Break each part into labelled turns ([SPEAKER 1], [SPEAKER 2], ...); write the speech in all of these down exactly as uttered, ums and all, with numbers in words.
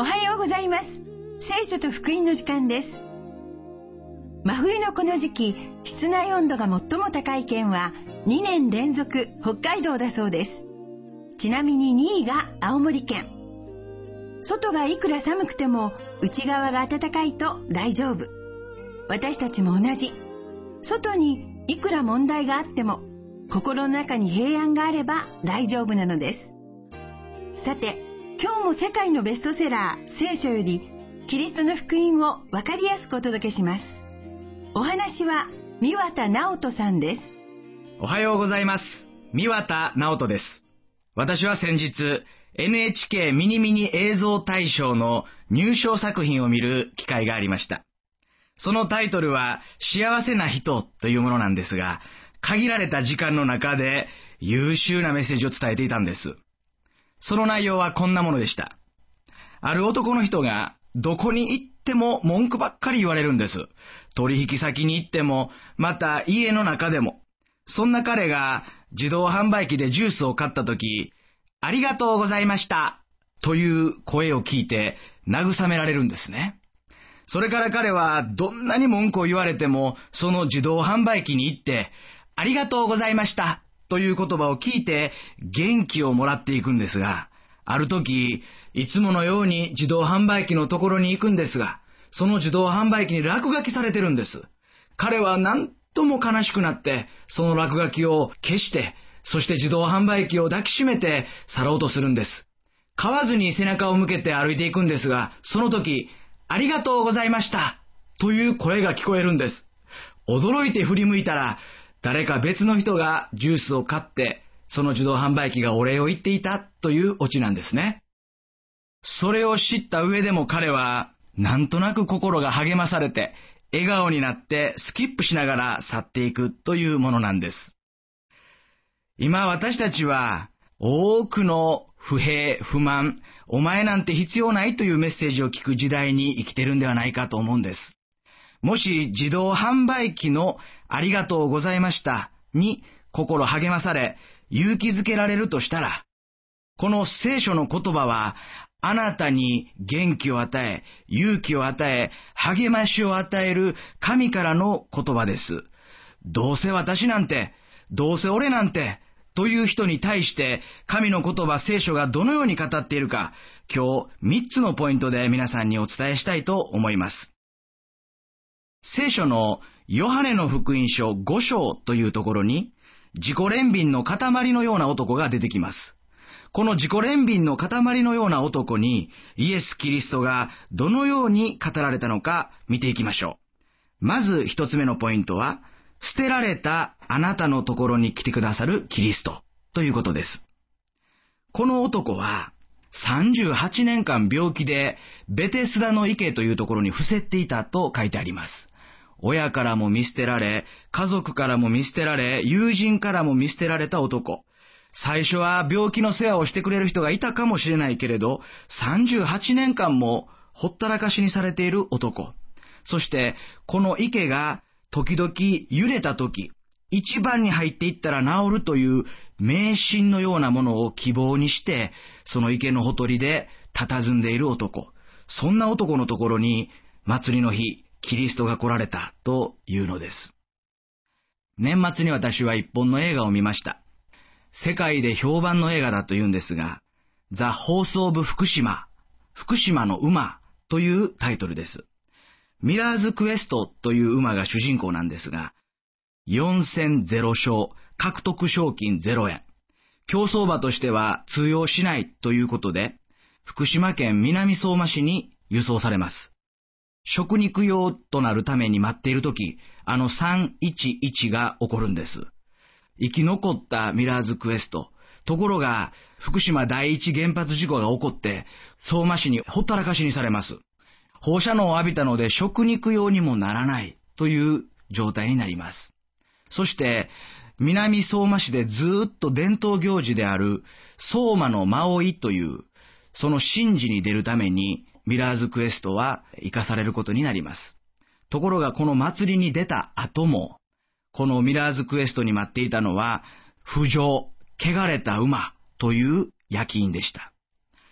[SPEAKER 1] はようございます。聖書と福音の時間です。真冬のこの時期、室内温度が最も高い県はにねん連続北海道だそうです。ちなみににいが青森県。外がいくら寒くても内側が暖かいと大丈夫。私たちも同じ。外にいくら問題があっても心の中に平安があれば大丈夫なのです。さて、今日も世界のベストセラー聖書よりキリストの福音を分かりやすくお届けします。お話は三綿直人さんです。
[SPEAKER 2] おはようございます。三綿直人です。私は先日 エヌエイチケー ミニミニ映像大賞の入賞作品を見る機会がありました。そのタイトルは幸せな人というものなんですが、限られた時間の中で優秀なメッセージを伝えていたんです。その内容はこんなものでした。ある男の人がどこに行っても文句ばっかり言われるんです。取引先に行っても、また家の中でも。そんな彼が自動販売機でジュースを買ったとき、ありがとうございましたという声を聞いて慰められるんですね。それから彼はどんなに文句を言われても、その自動販売機に行って、ありがとうございましたという言葉を聞いて元気をもらっていくんですが、ある時、いつものように自動販売機のところに行くんですが、その自動販売機に落書きされてるんです。彼は何とも悲しくなって、その落書きを消して、そして自動販売機を抱きしめて去ろうとするんです。買わずに背中を向けて歩いていくんですが、その時、ありがとうございましたという声が聞こえるんです。驚いて振り向いたら、誰か別の人がジュースを買って、その自動販売機がお礼を言っていたというオチなんですね。それを知った上でも彼は、なんとなく心が励まされて、笑顔になってスキップしながら去っていくというものなんです。今私たちは、多くの不平、不満、お前なんて必要ないというメッセージを聞く時代に生きてるんではないかと思うんです。もし自動販売機のありがとうございましたに心励まされ勇気づけられるとしたら、この聖書の言葉はあなたに元気を与え、勇気を与え、励ましを与える神からの言葉です。どうせ私なんて、どうせ俺なんて、という人に対して神の言葉聖書がどのように語っているか、今日みっつのポイントで皆さんにお伝えしたいと思います。聖書のヨハネの福音書ご章というところに、自己憐憫の塊のような男が出てきます。この自己憐憫の塊のような男にイエス・キリストがどのように語られたのか見ていきましょう。まず一つ目のポイントは、捨てられたあなたのところに来てくださるキリストということです。この男はさんじゅうはちねんかん病気でベテスダの池というところに伏せっていたと書いてあります。親からも見捨てられ、家族からも見捨てられ、友人からも見捨てられた男。最初は病気の世話をしてくれる人がいたかもしれないけれど、さんじゅうはちねんかんもほったらかしにされている男。そしてこの池が時々揺れた時、一番に入っていったら治るという迷信のようなものを希望にして、その池のほとりで佇んでいる男。そんな男のところに祭りの日、キリストが来られたというのです。年末に私は一本の映画を見ました。世界で評判の映画だというんですが、ザ・ホース・オブ・福島、福島の馬というタイトルです。ミラーズクエストという馬が主人公なんですが、よん戦ゼロ勝、獲得賞金ゼロえん。競走馬としては通用しないということで、福島県南相馬市に輸送されます。食肉用となるために待っているとき、あのさんいちいちが起こるんです。生き残ったミラーズクエスト。ところが、福島第一原発事故が起こって、相馬市にほったらかしにされます。放射能を浴びたので食肉用にもならないという状態になります。そして、南相馬市でずっと伝統行事である相馬の舞追という、その神事に出るためにミラーズクエストは生かされることになります。ところがこの祭りに出た後も、このミラーズクエストに待っていたのは、不浄、汚れた馬という焼き印でした。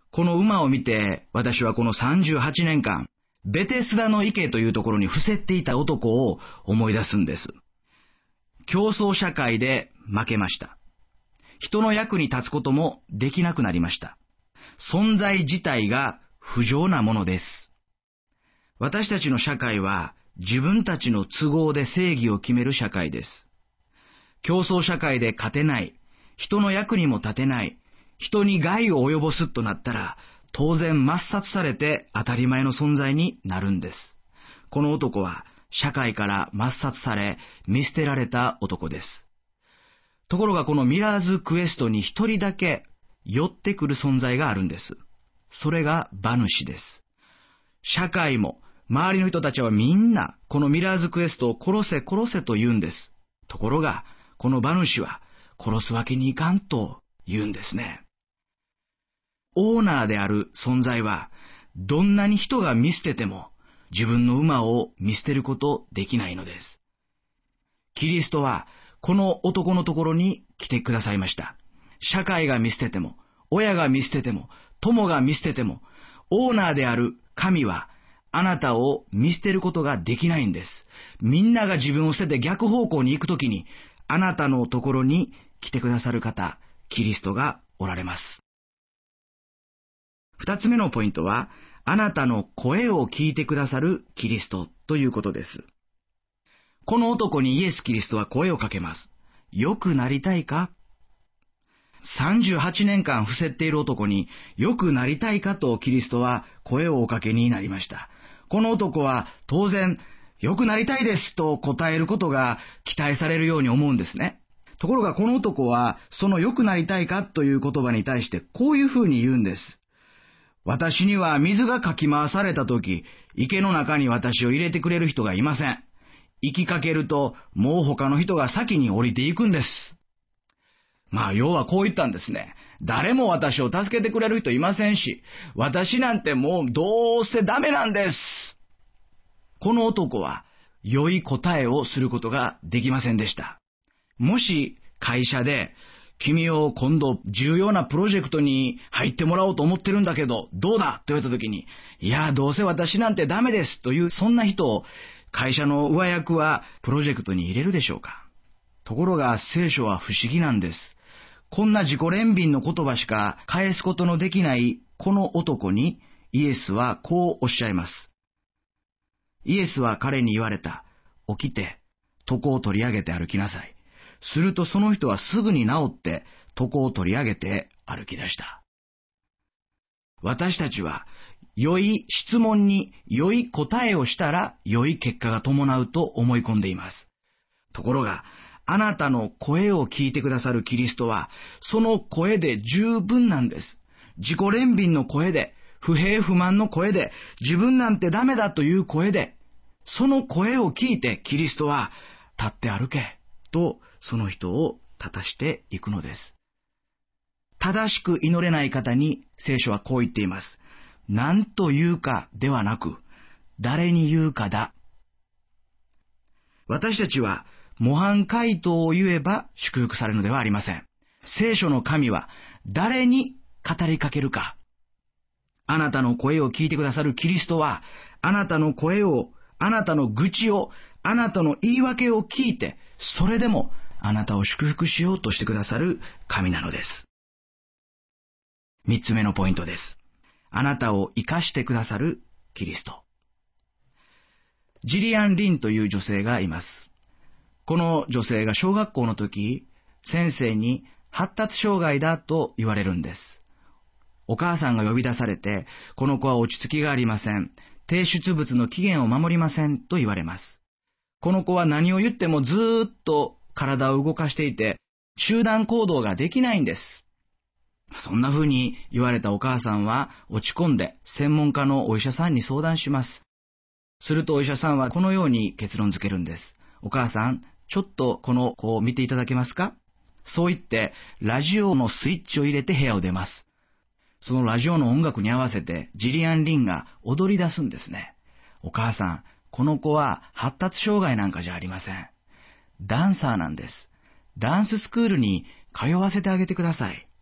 [SPEAKER 2] この馬を見て、私はこのさんじゅうはちねんかん、ベテスダの池というところに伏せっていた男を思い出すんです。競争社会で負けました。人の役に立つこともできなくなりました。存在自体が不浄なものです。私たちの社会は自分たちの都合で正義を決める社会です。競争社会で勝てない、人の役にも立てない、人に害を及ぼすとなったら、当然抹殺されて当たり前の存在になるんです。この男は社会から抹殺され、見捨てられた男です。ところがこのミラーズクエストに一人だけ寄ってくる存在があるんです。それが馬主です。社会も周りの人たちはみんなこのミラーズクエストを殺せ殺せと言うんです。ところがこの馬主は殺すわけにいかんと言うんですね。オーナーである存在はどんなに人が見捨てても自分の馬を見捨てることできないのです。キリストはこの男のところに来てくださいました。社会が見捨てても、親が見捨てても、友が見捨てても、オーナーである神はあなたを見捨てることができないんです。みんなが自分を捨てて逆方向に行くときに、あなたのところに来てくださる方、キリストがおられます。二つ目のポイントは、あなたの声を聞いてくださるキリストということです。この男にイエス・キリストは声をかけます。良くなりたいか？さんじゅうはちねんかん伏せっている男に良くなりたいかとキリストは声をおかけになりました。この男は当然良くなりたいですと答えることが期待されるように思うんですね。ところがこの男はその良くなりたいかという言葉に対してこういうふうに言うんです。私には水がかき回されたとき、池の中に私を入れてくれる人がいません。行きかけるともう他の人が先に降りていくんです。まあ要はこう言ったんですね。誰も私を助けてくれる人いませんし、私なんてもうどうせダメなんです。この男は良い答えをすることができませんでした。もし会社で君を今度重要なプロジェクトに入ってもらおうと思ってるんだけどどうだと言われた時に、いやどうせ私なんてダメですというそんな人を会社の上役はプロジェクトに入れるでしょうか。ところが聖書は不思議なんです。こんな自己憐憫の言葉しか返すことのできないこの男にイエスはこうおっしゃいます。イエスは彼に言われた。起きて床を取り上げて歩きなさい。するとその人はすぐに治って床を取り上げて歩き出した。私たちは良い質問に良い答えをしたら良い結果が伴うと思い込んでいます。ところがあなたの声を聞いてくださるキリストはその声で十分なんです。自己憐憫の声で、不平不満の声で、自分なんてダメだという声で、その声を聞いてキリストは立って歩けとその人を立たしていくのです。正しく祈れない方に聖書はこう言っています。何と言うかではなく、誰に言うかだ。私たちは模範回答を言えば祝福されるのではありません。聖書の神は誰に語りかけるか。あなたの声を聞いてくださるキリストは、あなたの声を、あなたの愚痴を、あなたの言い訳を聞いて、それでもあなたを祝福しようとしてくださる神なのです。三つ目のポイントです。あなたを生かしてくださるキリスト。ジリアン・リンという女性がいます。この女性が小学校の時、先生に発達障害だと言われるんです。お母さんが呼び出されて、この子は落ち着きがありません。提出物の期限を守りませんと言われます。この子は何を言ってもずーっと体を動かしていて、集団行動ができないんです。そんな風に言われたお母さんは落ち込んで専門家のお医者さんに相談します。するとお医者さんはこのように結論付けるんです。お母さん、ちょっとこの子を見ていただけますか？そう言ってラジオのスイッチを入れて部屋を出ます。そのラジオの音楽に合わせてジリアン・リンが踊り出すんですね。お母さん、この子は発達障害なんかじゃありません。ダンサーなんです。ダンススクールに通わせてあげてください。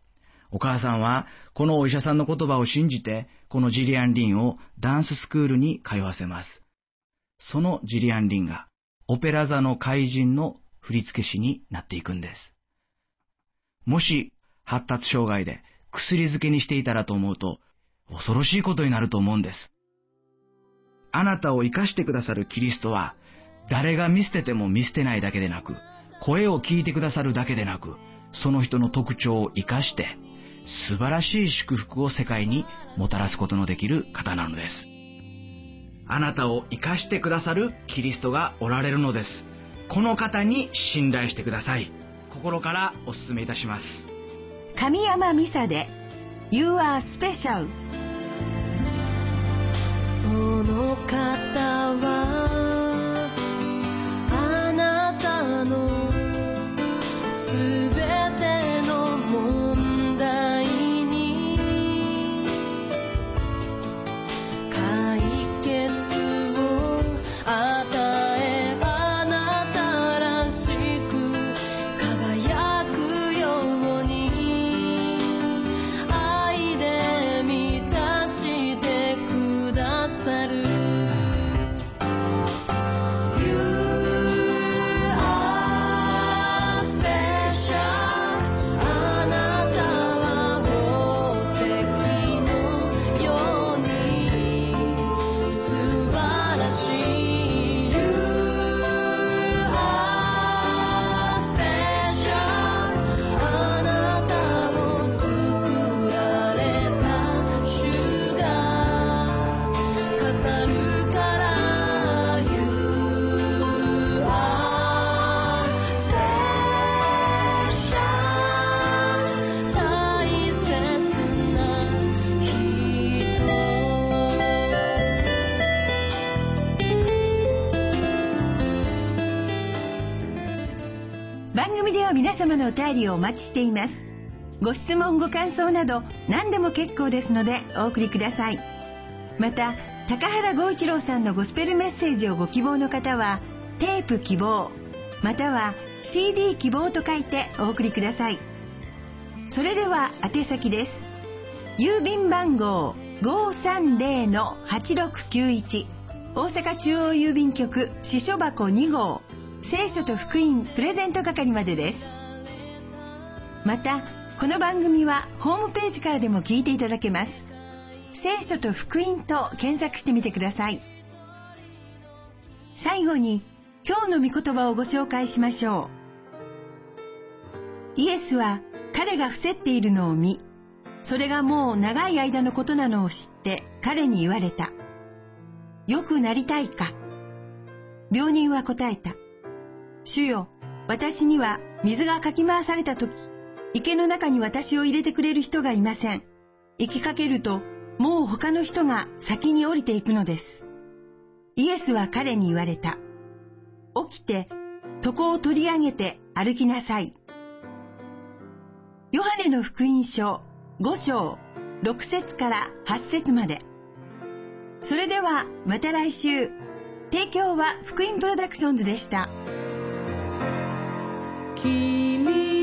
[SPEAKER 2] お母さんはこのお医者さんの言葉を信じて、このジリアン・リンをダンススクールに通わせます。そのジリアン・リンがオペラ座の怪人の振付師になっていくんです。もし発達障害で薬漬けにしていたらと思うと、恐ろしいことになると思うんです。あなたを生かしてくださるキリストは、誰が見捨てても見捨てないだけでなく、声を聞いてくださるだけでなく、その人の特徴を生かして、素晴らしい祝福を世界にもたらすことのできる方なのです。あなたを生かしてくださるキリストがおられるのです。この方に信頼してください。心からお勧めいたします。
[SPEAKER 1] 神山美沙で You are special。
[SPEAKER 3] その方はあなたのすべての問題に解決を与え、あなたらしく輝くように愛で満たしてくださる。
[SPEAKER 1] 番組では皆様のお便りをお待ちしています。ご質問ご感想など何でも結構ですのでお送りください。また高原剛一郎さんのゴスペルメッセージをご希望の方はテープ希望または シーディー 希望と書いてお送りください。それでは宛先です。郵便番号 ごーさんぜろのはちろくきゅういち 大阪中央郵便局支所箱に号聖書と福音プレゼント係までです。またこの番組はホームページからでも聞いていただけます。聖書と福音と検索してみてください。最後に今日の御言葉をご紹介しましょう。イエスは彼が伏せっているのを見、それがもう長い間のことなのを知って彼に言われた。よくなりたいか。病人は答えた。主よ、私には水がかき回されたとき、池の中に私を入れてくれる人がいません。行きかけると、もう他の人が先に降りていくのです。イエスは彼に言われた。起きて、床を取り上げて歩きなさい。ヨハネの福音書ご章ろく節からはち節まで。それではまた来週。提供は福音プロダクションズでした。
[SPEAKER 3] 君